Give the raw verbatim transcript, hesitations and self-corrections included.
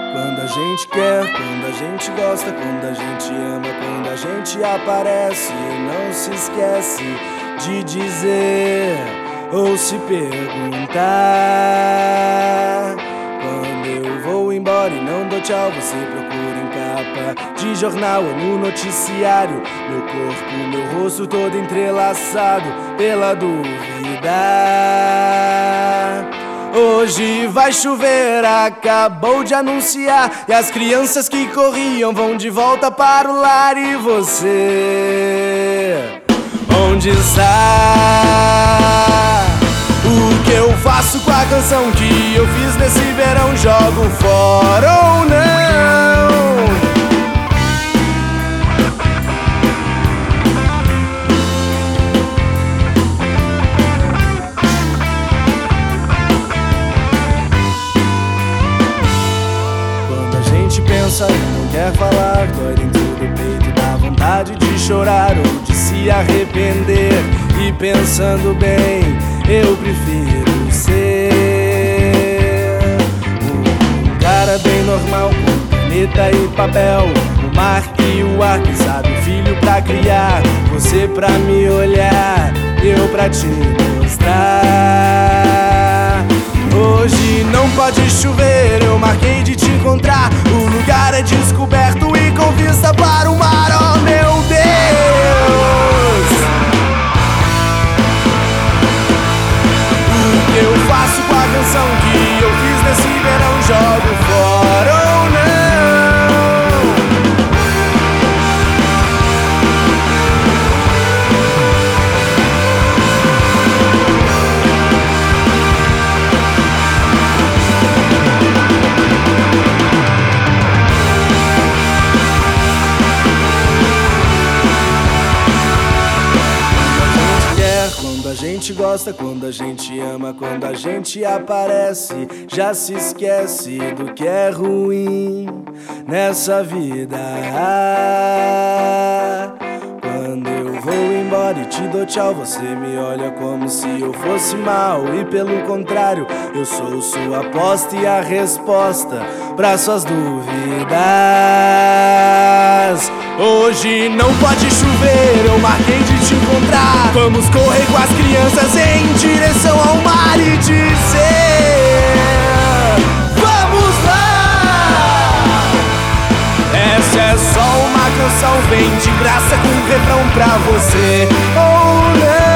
Quando a gente quer, quando a gente gosta, quando a gente ama, quando a gente aparece e não se esquece de dizer ou se perguntar. Quando eu vou embora e não dou tchau, você procura em capa de jornal ou no noticiário meu corpo, meu rosto todo entrelaçado pela dúvida. Hoje vai chover, acabou de anunciar, e as crianças que corriam vão de volta para o lar. E você, onde está? O que eu faço com a canção que eu fiz nesse verão? Jogo fora ou não? Pensa e não quer falar, dói dentro do peito, dá vontade de chorar ou de se arrepender. E pensando bem, eu prefiro ser um cara bem normal, com caneta e papel, o mar e o ar, quem sabe o filho pra criar, você pra me olhar, eu pra te mostrar. Hoje não pode chover, eu marquei de te encontrar. O lugar é descoberto e com vista para o mar. Oh meu Deus! O que eu faço com a canção que eu fiz nesse verão? Jogo fora ou não? Quando a gente gosta, quando a gente ama, quando a gente aparece, já se esquece do que é ruim nessa vida. Quando eu vou embora e te dou tchau, você me olha como se eu fosse mal, e pelo contrário, eu sou sua aposta e a resposta pra suas dúvidas. Hoje não pode chover, eu marquei de te encontrar. Vamos correr com as crianças em direção ao mar e dizer: vamos lá! Essa é só uma canção, vem de graça com um refrão pra você. Oh, não.